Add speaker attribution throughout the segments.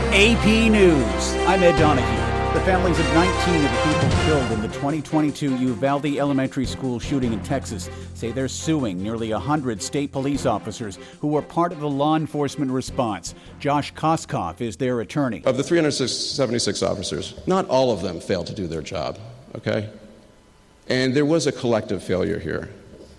Speaker 1: AP News. I'm Ed Donahue. The families of 19 of the people killed in the 2022 Uvalde Elementary School shooting in Texas say they're suing nearly 100 state police officers who were part of the law enforcement response. Josh Koskoff is their attorney.
Speaker 2: Of the 376 officers, not all of them failed to do their job, okay? And there was a collective failure here.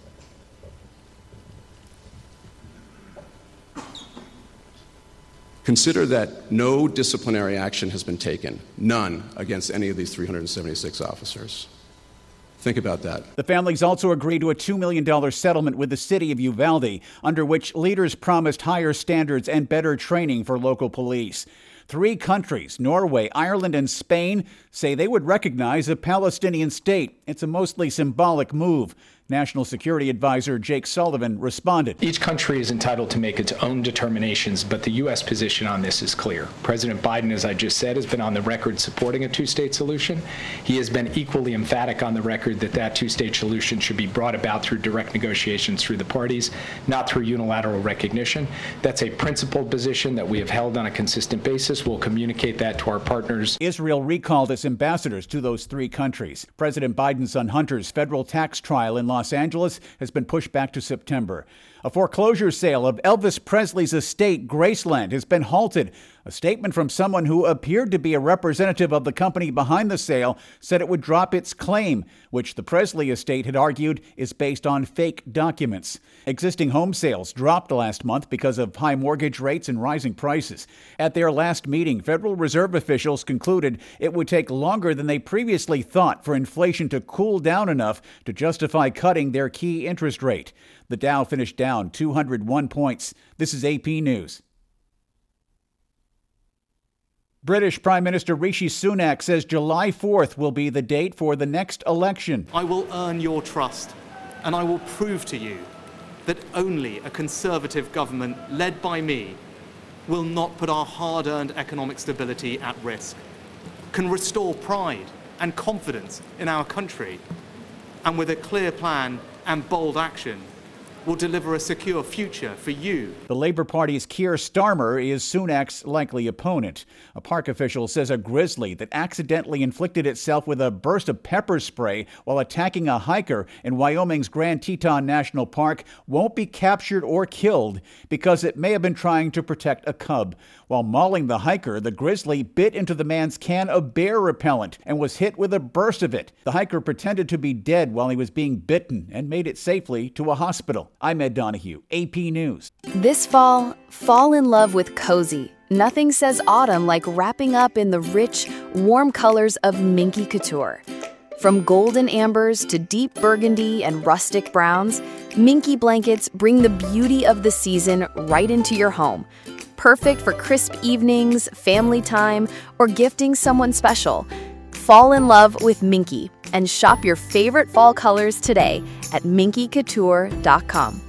Speaker 2: Consider that no disciplinary action has been taken, none, against any of these 376 officers. Think about that.
Speaker 1: The families also agreed to a $2 million settlement with the city of Uvalde, under which leaders promised higher standards and better training for local police. 3 countries, Norway, Ireland, and Spain, say they would recognize a Palestinian state. It's a mostly symbolic move. National Security Advisor Jake Sullivan responded.
Speaker 3: Each country is entitled to make its own determinations, but the U.S. position on this is clear. President Biden, as I just said, has been on the record supporting a two-state solution. He has been equally emphatic on the record that that two-state solution should be brought about through direct negotiations through the parties, not through unilateral recognition. That's a principled position that we have held on a consistent basis. We'll communicate that to our partners.
Speaker 1: Israel recalled its ambassadors to those 3 countries. President Biden's son Hunter's federal tax trial in Los Angeles has been pushed back to September. A foreclosure sale of Elvis Presley's estate, Graceland, has been halted. A statement from someone who appeared to be a representative of the company behind the sale said it would drop its claim, which the Presley estate had argued is based on fake documents. Existing home sales dropped last month because of high mortgage rates and rising prices. At their last meeting, Federal Reserve officials concluded it would take longer than they previously thought for inflation to cool down enough to justify cutting their key interest rate. The Dow finished down 201 points. This is AP News. British Prime Minister Rishi Sunak says July 4th will be the date for the next election.
Speaker 4: I will earn your trust, and I will prove to you that only a Conservative government led by me will not put our hard-earned economic stability at risk, can restore pride and confidence in our country, and with a clear plan and bold action, will deliver a secure future for you.
Speaker 1: The Labour Party's Keir Starmer is Sunak's likely opponent. A park official says a grizzly that accidentally inflicted itself with a burst of pepper spray while attacking a hiker in Wyoming's Grand Teton National Park won't be captured or killed because it may have been trying to protect a cub. While mauling the hiker, the grizzly bit into the man's can of bear repellent and was hit with a burst of it. The hiker pretended to be dead while he was being bitten and made it safely to a hospital. I'm Ed Donahue, AP News.
Speaker 5: This fall in love with cozy. Nothing says autumn like wrapping up in the rich, warm colors of Minky Couture. From golden ambers to deep burgundy and rustic browns, Minky blankets bring the beauty of the season right into your home. Perfect for crisp evenings, family time, or gifting someone special. Fall in love with Minky and shop your favorite fall colors today at minkycouture.com.